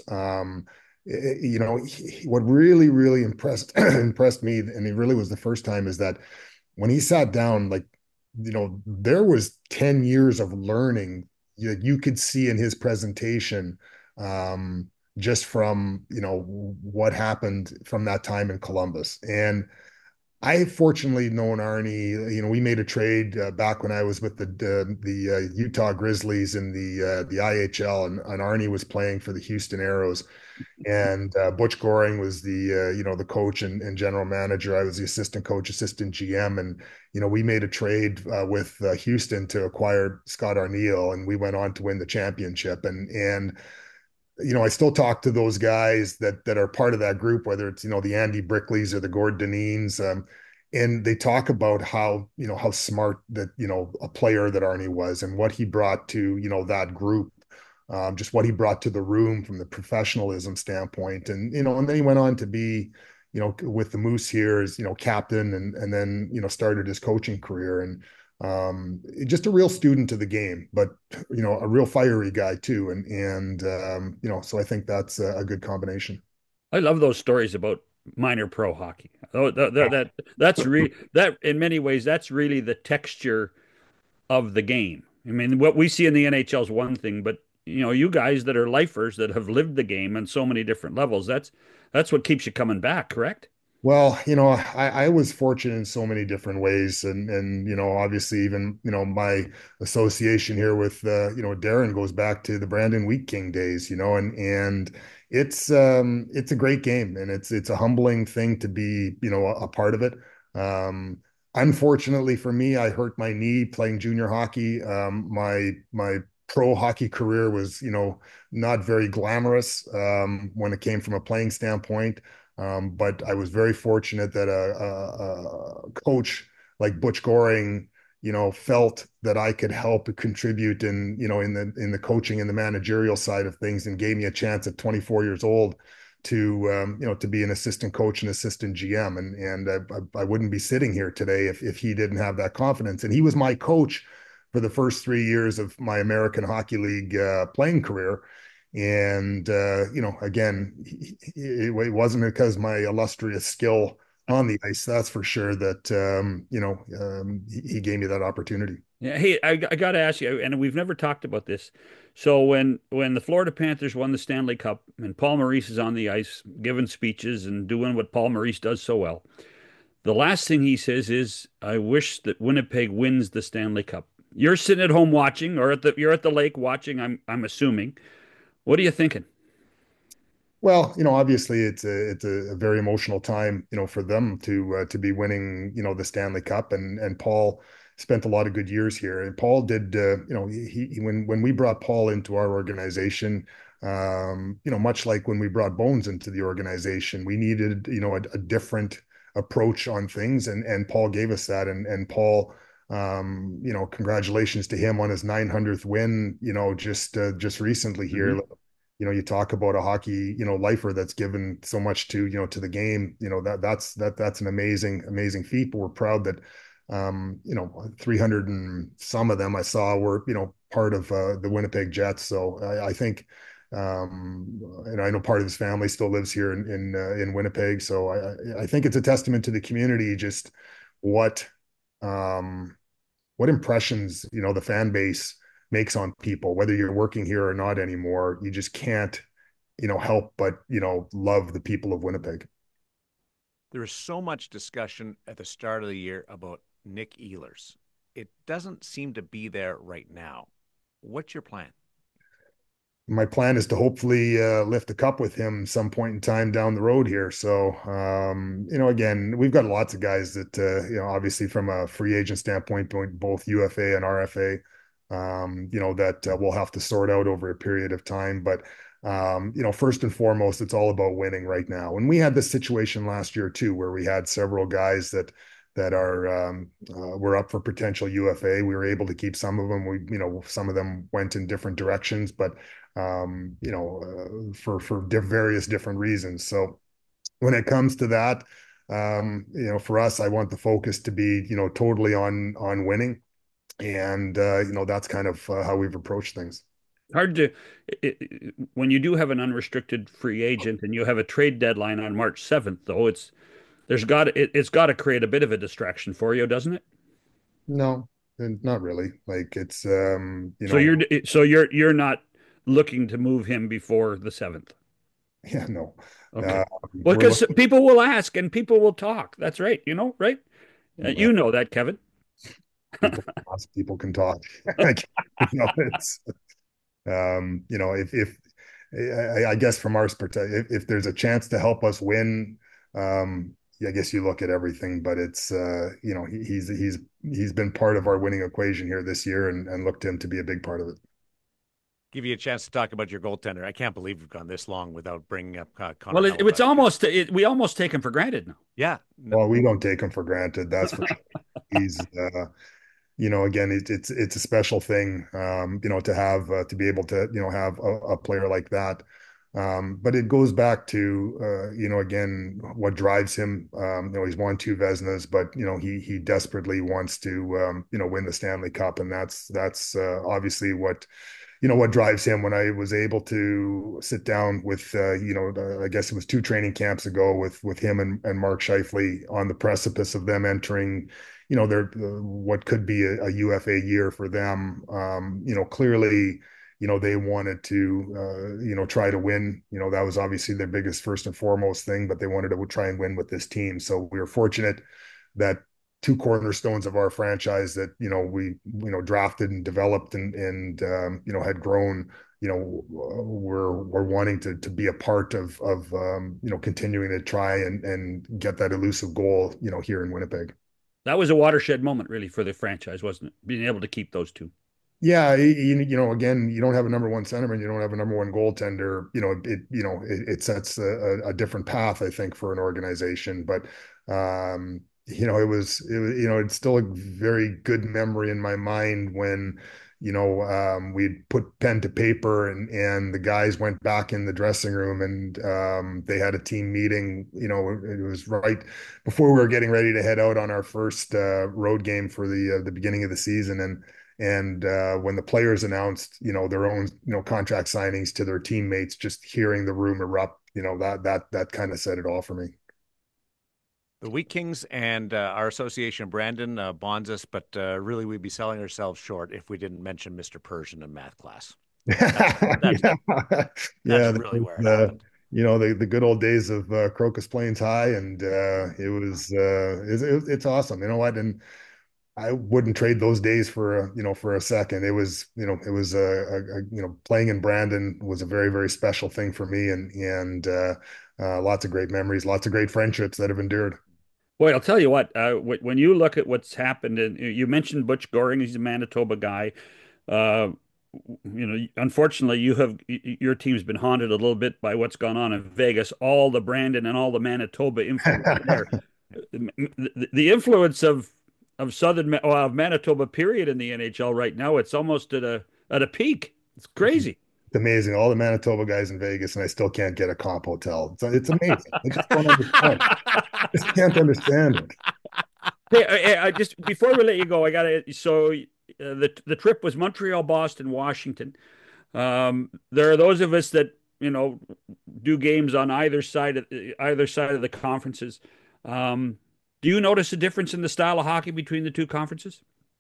What really, really impressed me, and it really was the first time, is that when he sat down, like, there was 10 years of learning you could see in his presentation, just from, what happened from that time in Columbus. And I fortunately known Arnie. We made a trade back when I was with the Utah Grizzlies in the IHL, and Arnie was playing for the Houston Aeros, and Butch Goring was the coach and general manager. I was the assistant coach, assistant GM, and we made a trade with Houston to acquire Scott Arniel, and we went on to win the championship. And I still talk to those guys that are part of that group, whether it's the Andy Brickleys or the Gord Dineen's, and they talk about how smart that a player that Arnie was, and what he brought to that group, just what he brought to the room from the professionalism standpoint, and then he went on to be with the Moose here as captain, and then started his coaching career, and just a real student of the game, but a real fiery guy too, and so I think that's a good combination. I love those stories about minor pro hockey. Oh, that in many ways that's really the texture of the game. I mean, what we see in the NHL is one thing, but you guys that are lifers that have lived the game on so many different levels, that's what keeps you coming back, correct? Well, I was fortunate in so many different ways, and obviously even my association here with Darren goes back to the Brandon Wheat King days, and it's a great game, and it's a humbling thing to be a part of it. Unfortunately for me, I hurt my knee playing junior hockey. My pro hockey career was not very glamorous when it came from a playing standpoint. But I was very fortunate that a coach like Butch Goring, felt that I could help contribute in the coaching and the managerial side of things, and gave me a chance at 24 years old to be an assistant coach and assistant GM, and I wouldn't be sitting here today if he didn't have that confidence. And he was my coach for the first 3 years of my American Hockey League playing career. And again, it wasn't because my illustrious skill on the ice, that's for sure, that he gave me that opportunity. Yeah. Hey, I got to ask you, and we've never talked about this. So when the Florida Panthers won the Stanley Cup and Paul Maurice is on the ice giving speeches and doing what Paul Maurice does so well, the last thing he says is, "I wish that Winnipeg wins the Stanley Cup." You're sitting at home watching, or you're at the lake watching. I'm assuming. What are you thinking? Well, obviously it's a very emotional time, for them to be winning, the Stanley Cup, and Paul spent a lot of good years here. And Paul did, he when we brought Paul into our organization, much like when we brought Bones into the organization, we needed, a different approach on things, and Paul gave us that, and Paul. Congratulations to him on his 900th win, just recently here. Mm-hmm. You talk about a hockey, lifer that's given so much to the game, that's an amazing feat. But we're proud that, 300 and some of them I saw were, part of the Winnipeg Jets. So I think, and I know part of his family still lives here in Winnipeg. So I think it's a testament to the community, just what, what impressions, the fan base makes on people, whether you're working here or not anymore. You just can't, help but, love the people of Winnipeg. There is so much discussion at the start of the year about Nick Ehlers. It doesn't seem to be there right now. What's your plan? My plan is to hopefully lift the cup with him some point in time down the road here. So, again, we've got lots of guys that, obviously from a free agent standpoint, both UFA and RFA, that we'll have to sort out over a period of time. But, first and foremost, it's all about winning right now. And we had this situation last year too, where we had several guys that were up for potential UFA. We were able to keep some of them. Some of them went in different directions, but for various different reasons. So when it comes to that, For us, I want the focus to be, totally on winning. And, that's kind of how we've approached things. Hard to when you do have an unrestricted free agent and you have a trade deadline on March 7th, though, it's got to create a bit of a distraction for you, doesn't it? No, and not really. Like it's, So you're not looking to move him before the 7th. yeah, no. Okay. Uh, Well, we're because looking, people will ask and people will talk. That's right. Right? well, You know that, Kevin. people can talk. Like, it's, if I guess from our perspective, if there's a chance to help us win, I guess you look at everything, but it's, he's been part of our winning equation here this year and look to him to be a big part of it. Give you a chance to talk about your goaltender. I can't believe we've gone this long without bringing up Connor Well, it's Hellebuyck. almost we almost take him for granted now. Yeah. No, Well, we don't take him for granted. That's for sure. He's, again, it's a special thing, to have to be able to, have a player like that. But it goes back to, again, what drives him. He's won two Vezinas, but he desperately wants to, win the Stanley Cup, and that's obviously what drives him. When I was able to sit down with, I guess it was two training camps ago with him and Mark Scheifele on the precipice of them entering, their what could be a UFA year for them. Clearly, they wanted to, try to win. That was obviously their biggest, first and foremost thing, but they wanted to try and win with this team. So we were fortunate that two cornerstones of our franchise that we drafted and developed and had grown, we're wanting to be a part of continuing to try and get that elusive goal here in Winnipeg. That was a watershed moment, really, for the franchise, wasn't it? Being able to keep those two. Yeah, again, you don't have a number one centerman, you don't have a number one goaltender. It sets a different path, I think, for an organization. But it's still a very good memory in my mind when, we'd put pen to paper and the guys went back in the dressing room and they had a team meeting. It was right before we were getting ready to head out on our first road game for the beginning of the season. And when the players announced, their own, contract signings to their teammates, just hearing the room erupt, that kind of said it all for me. the Wheat Kings and our association, Brandon, bonds us, but really we'd be selling ourselves short if we didn't mention Mr. Persian in math class. That's Yeah, really where it happened. the good old days of Crocus Plains High, and it's awesome. You know what? And I wouldn't trade those days for a second. Playing in Brandon was a very, very special thing for me, and lots of great memories, lots of great friendships that have endured. Boy, I'll tell you what, when you look at what's happened, and you mentioned Butch Goring, he's a Manitoba guy. Uh, Unfortunately, your team's been haunted a little bit by what's gone on in Vegas, all the Brandon and all the Manitoba influence there. The influence of of Manitoba period in the NHL right now, it's almost at a peak. It's crazy. It's amazing. All the Manitoba guys in Vegas, and I still can't get a comp hotel. It's amazing. I just don't understand. I just can't understand it. Hey, I just before we let you go, I gotta. So the trip was Montreal, Boston, Washington. There are those of us that do games on either side of the conferences. Do you notice a difference in the style of hockey between the two conferences?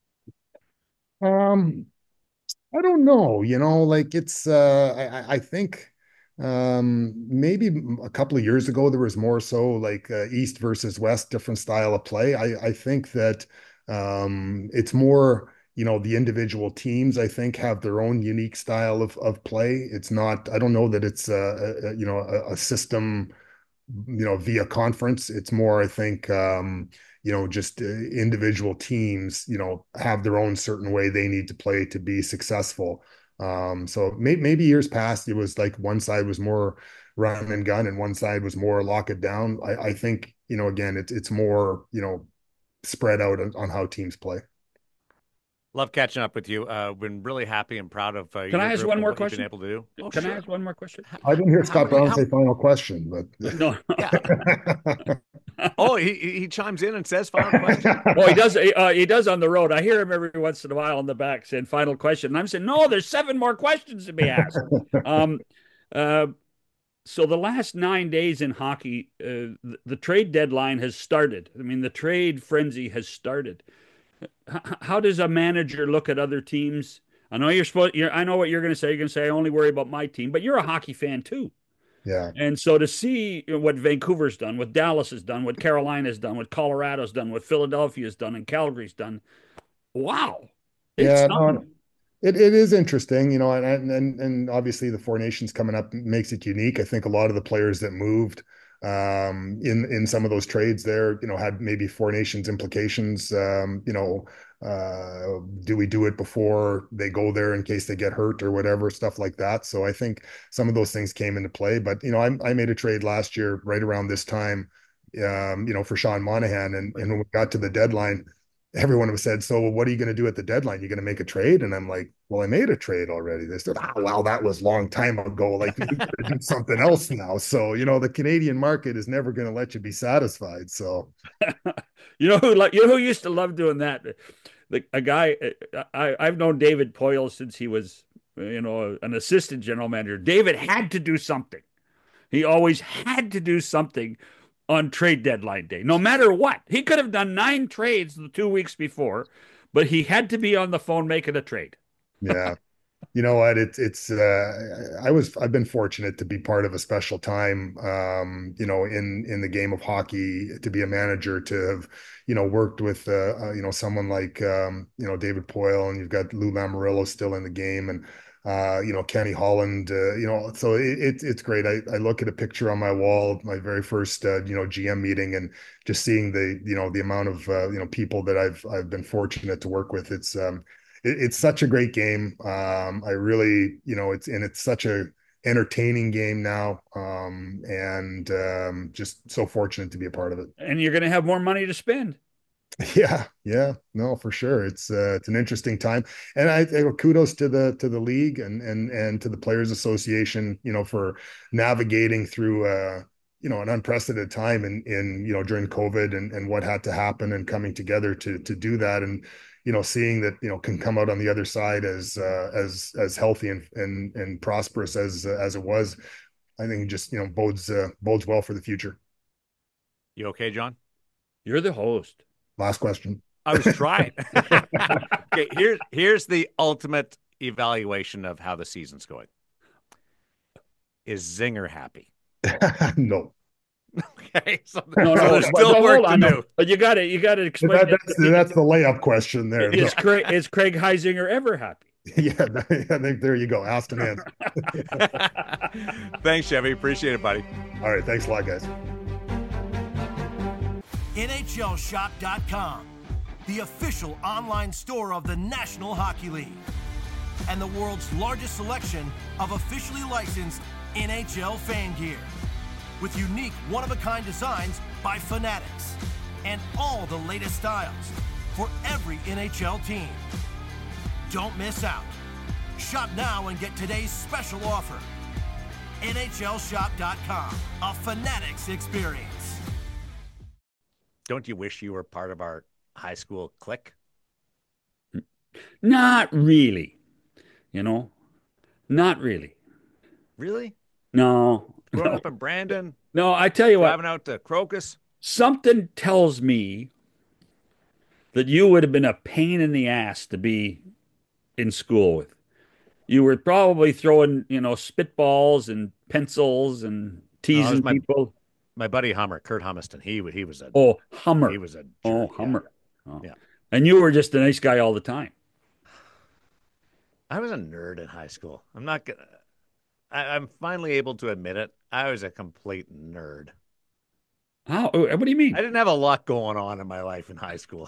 Um, I don't know, like it's I think maybe a couple of years ago there was more so like East versus West, different style of play. I think that it's more, the individual teams I think have their own unique style of play. It's not, I don't know that it's a system, via conference. It's more, I think, just individual teams, have their own certain way they need to play to be successful. So maybe years past, it was like one side was more run and gun and one side was more lock it down. I think, again, it's more, spread out on how teams play. Love catching up with you. Been really happy and proud of Can your I ask group one and more what you've been question? able to do. Oh, Can I sure. ask one more question? I didn't hear How Scott many? Brown say final question, but No. Yeah. Oh, he chimes in and says final question. Oh, he does. He does on the road. I hear him every once in a while on the back saying "final question," and I'm saying, "No, there's 7 more questions to be asked." Um, uh, so the last 9 days in hockey, the trade deadline has started. I mean, the trade frenzy has started. How does a manager look at other teams? I know you're supposed. I know what you're going to say. You're going to say, "I only worry about my team," but you're a hockey fan too. Yeah. And so to see what Vancouver's done, what Dallas has done, what Carolina's done, what Colorado's done, what Philadelphia's done, and Calgary's done, wow, it's Yeah, something. no, it is interesting, and obviously the Four Nations coming up makes it unique. I think a lot of the players that moved in some of those trades there, had maybe Four Nations implications. Do we do it before they go there in case they get hurt or whatever, stuff like that. So I think some of those things came into play. But I made a trade last year right around this time, for Sean Monahan, and when we got to the deadline, everyone was said, "So what are you going to do at the deadline? You going to make a trade?" And I'm like, "Well, I made a trade already." They said, well, that was a long time ago. Like, you got to do something else now. So, the Canadian market is never going to let you be satisfied. So, who used to love doing that? A guy I've known David Poyle since he was an assistant general manager. David had to do something. He always had to do something on trade deadline day, no matter what. He could have done 9 trades the 2 weeks before, but he had to be on the phone making a trade. yeah. You know what? I've been fortunate to be part of a special time, in the game of hockey, to be a manager, to have, worked with, someone like, David Poyle, and you've got Lou Lamoriello still in the game, and, Kenny Holland, so it's great. I look at a picture on my wall, my very first, GM meeting, and just seeing the amount of, people that I've been fortunate to work with. It's such a great game. I really, it's such a entertaining game now. And just so fortunate to be a part of it. And you're going to have more money to spend. Yeah, no, for sure. It's an interesting time, and I kudos to the league and to the Players Association, for navigating through an unprecedented time during COVID, and what had to happen, and coming together to do that, and seeing that can come out on the other side as healthy and prosperous as it was. I think just bodes well for the future. You okay, John? You're the host. Last question. I was trying. Okay, here's the ultimate evaluation of how the season's going. Is Zinger happy? No. Okay, so No, there's still work to do. But you got to explain. That's the layup question there. Is Craig Heisinger ever happy? Yeah, I think there you go. Asked and answered. Thanks, Chevy. Appreciate it, buddy. All right, thanks a lot, guys. NHLShop.com, the official online store of the National Hockey League, and the world's largest selection of officially licensed NHL fan gear, with unique one-of-a-kind designs by Fanatics, and all the latest styles for every NHL team. Don't miss out. Shop now and get today's special offer. NHLShop.com, a Fanatics experience. Don't you wish you were part of our high school clique? Not really. Not really. Really? No. Growing up in Brandon? No, I tell you what. Driving out to Crocus? Something tells me that you would have been a pain in the ass to be in school with. You were probably throwing, spitballs and pencils and teasing people. My buddy Hummer, Kurt Humiston, he was a Hummer. He was a jerk. Oh, Hummer. Oh. Yeah. And you were just a nice guy all the time. I was a nerd in high school. I'm finally able to admit it. I was a complete nerd. How? What do you mean? I didn't have a lot going on in my life in high school.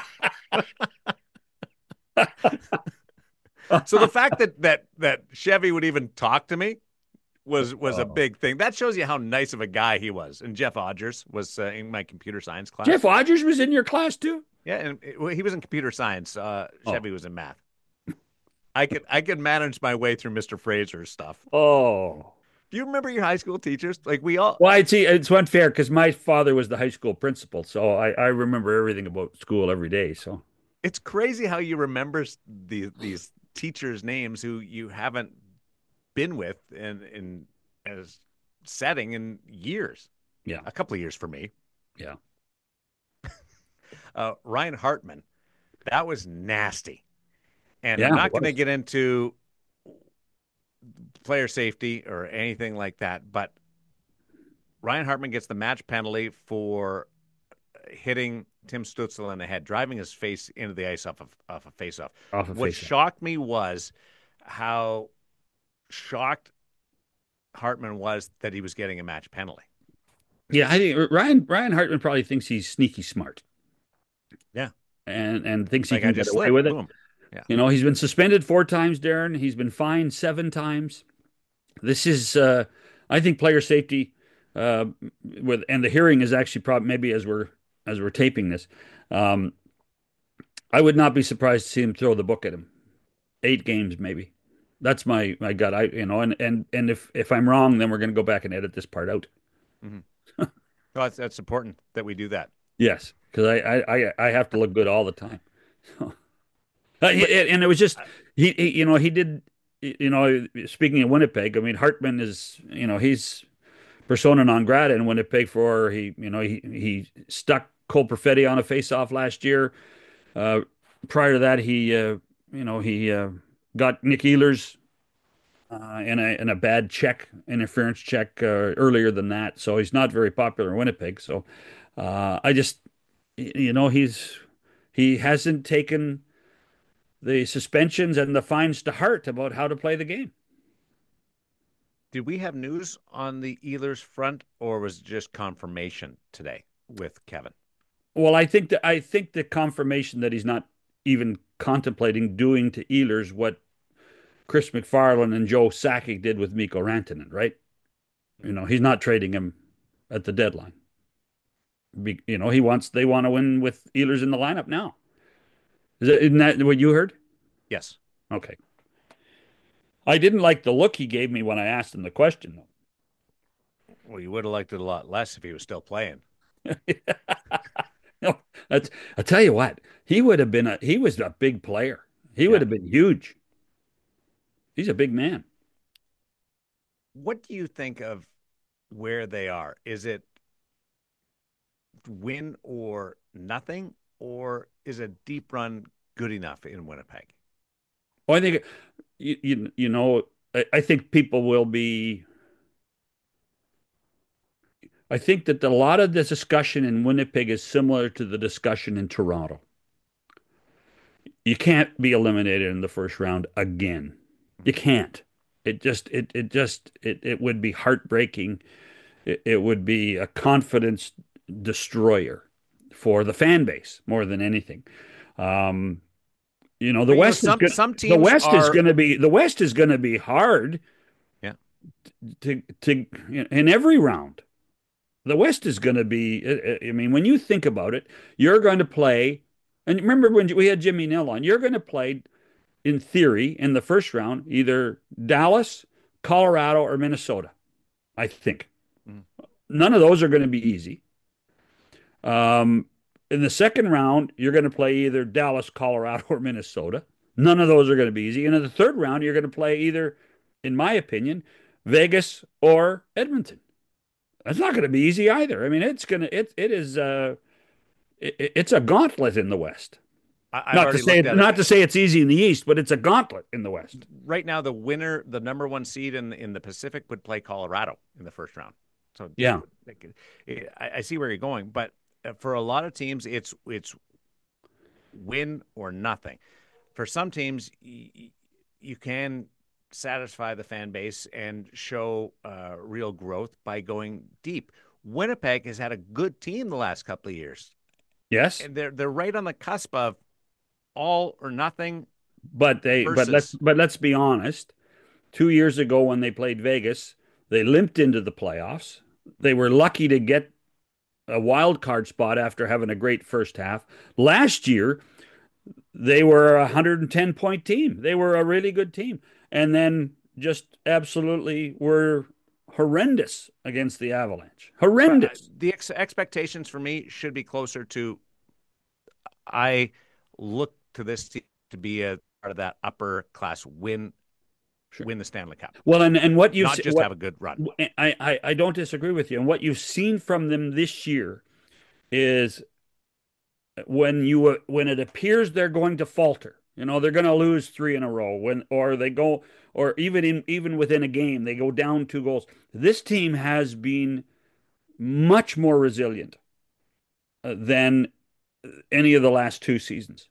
So the fact that Chevy would even talk to me was a big thing. That shows you how nice of a guy he was. And Jeff Odgers was in my computer science class. Jeff Odgers was in your class too? Yeah, and he was in computer science. Chevy was in math. I could manage my way through Mr. Fraser's stuff. Oh. Do you remember your high school teachers? Like we all, Well, I'd see it's unfair because my father was the high school principal, so I remember everything about school every day. So it's crazy how you remember these teachers' names who you haven't been with in as setting in years. yeah, A couple of years for me. yeah, Ryan Hartman, that was nasty. And I'm yeah, it not going to was. get into player safety or anything like that, but Ryan Hartman gets the match penalty for hitting Tim Stutzel in the head, driving his face into the ice off a face-off. Off of What face. shocked me was how shocked Hartman was that he was getting a match penalty. Yeah, I think Ryan Hartman probably thinks he's sneaky smart Yeah. and thinks he Like I can get just away slipped. with it. Boom. Yeah. You know, he's been suspended 4 times, Darren. He's been fined 7 times. This is, I think, player safety. Uh, and the hearing is actually probably maybe as we're taping this. Um, I would not be surprised to see him throw the book at him. 8 games, maybe. That's my gut. And if I'm wrong, then we're going to go back and edit this part out. Mm-hmm. Well, that's important that we do that. Yes, because I have to look good all the time. And it was just he did speaking of Winnipeg. I mean Hartman is he's persona non grata in Winnipeg for he stuck Cole Perfetti on a face-off last year. Prior to that, he got Nick Ehlers in a bad interference check earlier than that. So he's not very popular in Winnipeg. So I just he hasn't taken the suspensions and the fines to heart about how to play the game. Did we have news on the Ehlers front, or was it just confirmation today with Kevin? Well, I think the confirmation that he's not even contemplating doing to Ehlers what Chris McFarland and Joe Sakic did with Mikko Rantanen, right? He's not trading him at the deadline. They want to win with Ehlers in the lineup now. Isn't that what you heard? Yes. Okay. I didn't like the look he gave me when I asked him the question, Well, you would have liked it a lot less if he was still playing. though. No, I tell you what, he was a big player. He would Yeah. have been huge. He's a big man. What do you think of where they are? Is it win or nothing, or is a deep run good enough in Winnipeg? Well, I think I think people will be. I think that a lot of the discussion in Winnipeg is similar to the discussion in Toronto. You can't be eliminated in the first round again. You can't. It would be heartbreaking. It would be a confidence destroyer for the fan base more than anything. Um, the But, West is some the teams West is are. going to be the West is going to be hard Yeah. to in every round. The West is going to be. I mean, when you think about it, you're going to play. And remember when we had Jimmy Nill on, you're going to play in theory in the first round either Dallas, Colorado, or Minnesota. I think none of those are going to be easy. In the second round, you're going to play either Dallas, Colorado, or Minnesota. None of those are going to be easy. And in the third round, you're going to play either, in my opinion, Vegas or Edmonton. That's not going to be easy either. I mean, it's a gauntlet in the West. I've already looked at Not it. to say it's easy in the East, but it's a gauntlet in the West. Right now, the winner, the number one seed in the Pacific, would play Colorado in the first round. So Yeah. I see where you're going, but for a lot of teams, it's win or nothing. For some teams, you can satisfy the fan base and show real growth by going deep. Winnipeg has had a good team the last couple of years, Yes, and they're right on the cusp of all or nothing. but let's be honest. 2 years ago, when they played Vegas, they limped into the playoffs. They were lucky to get a wild card spot after having a great first half. Last year, they were a 110-point team. They were a really good team, and then just absolutely were horrendous against the Avalanche. Horrendous. The expectations for me should be closer to. I look to this team to be a part of that upper class win the Stanley Cup. Well, and what you not just have a good run. I don't disagree with you. And what you've seen from them this year is when it appears they're going to falter. They're going to lose 3 in a row or even within a game they go down 2 goals. This team has been much more resilient than any of the last 2 seasons.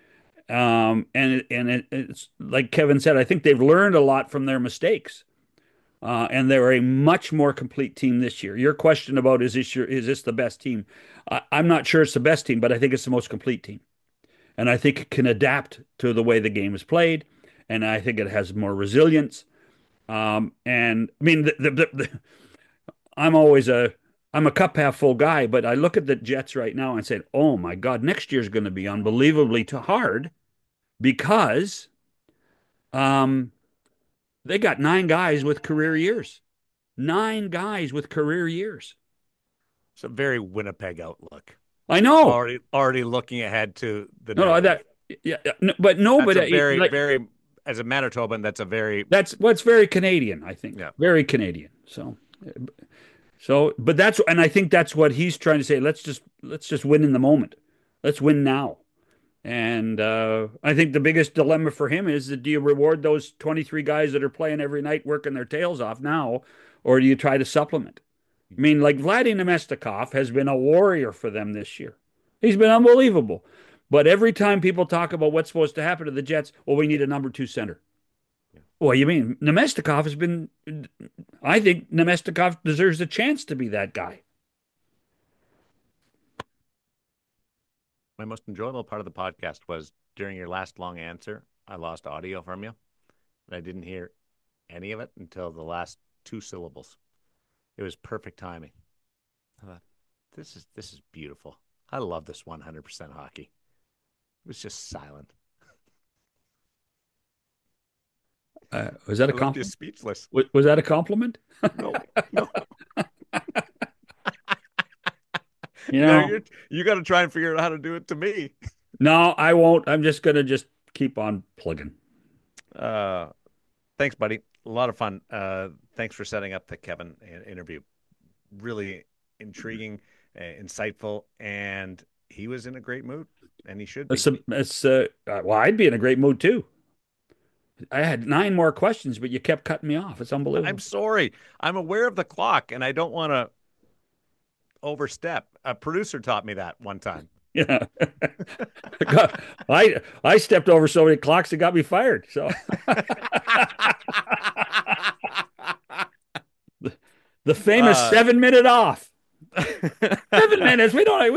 It's like Kevin said, I think they've learned a lot from their mistakes. And they're a much more complete team this year. Your question about is this the best team? I'm not sure it's the best team, but I think it's the most complete team. And I think it can adapt to the way the game is played. And I think it has more resilience. And I mean, I'm a cup half full guy, but I look at the Jets right now and said, oh my God, next year's going to be unbelievably hard because they got 9 guys with career years. 9 guys with career years. It's a very Winnipeg outlook. I know. Already looking ahead to the very as a Manitoban, that's very Canadian, I think. Yeah. Very Canadian. So, but I think that's what he's trying to say. Let's just win in the moment. Let's win now. And I think the biggest dilemma for him is do you reward those 23 guys that are playing every night, working their tails off now, or do you try to supplement? I mean, like Vladimir Namestnikov has been a warrior for them this year. He's been unbelievable. But every time people talk about what's supposed to happen to the Jets, we need a number 2 center. Yeah. Well, you mean Namestnikov has been – I think Namestnikov deserves a chance to be that guy. My most enjoyable part of the podcast was during your last long answer, I lost audio from you, and I didn't hear any of it until the last 2 syllables. It was perfect timing. I thought, this is beautiful. I love this 100% hockey. It was just silent. Was that a compliment? Just speechless. Was that a compliment? No. You got to try and figure out how to do it to me. No, I won't. I'm just going to keep on plugging. Thanks, buddy. A lot of fun. Thanks for setting up the Kevin interview. Really intriguing, insightful, and he was in a great mood, and he should be. Well, I'd be in a great mood too. I had 9 more questions, but you kept cutting me off. It's unbelievable. I'm sorry. I'm aware of the clock, and I don't want to overstep. A producer taught me that one time. Yeah. I stepped over so many clocks it got me fired. So the famous 7-minute off. 7 minutes. We got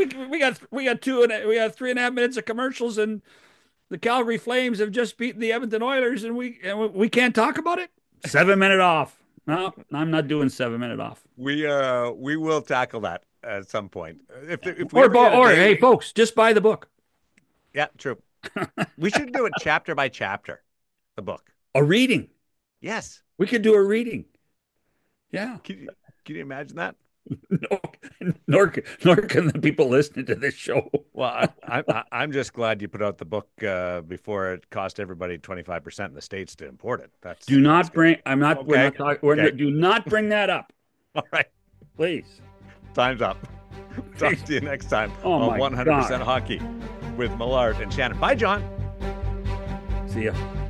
3.5 minutes of commercials, and the Calgary Flames have just beaten the Edmonton Oilers, and we can't talk about it. 7-minute off. No, I'm not doing 7-minute off. We will tackle that at some point. Hey, folks, just buy the book. Yeah, true. We should do it chapter by chapter. The book. A reading. Yes. We could do a reading. Yeah. Can you imagine that? No, nor can the people listening to this show. Well, I'm just glad you put out the book before it cost everybody 25% in the States to import it. Do not bring that up. All right. Please. Time's up. Talk to you next time on 100% Hockey with Millard and Shannon. Bye, John. See ya.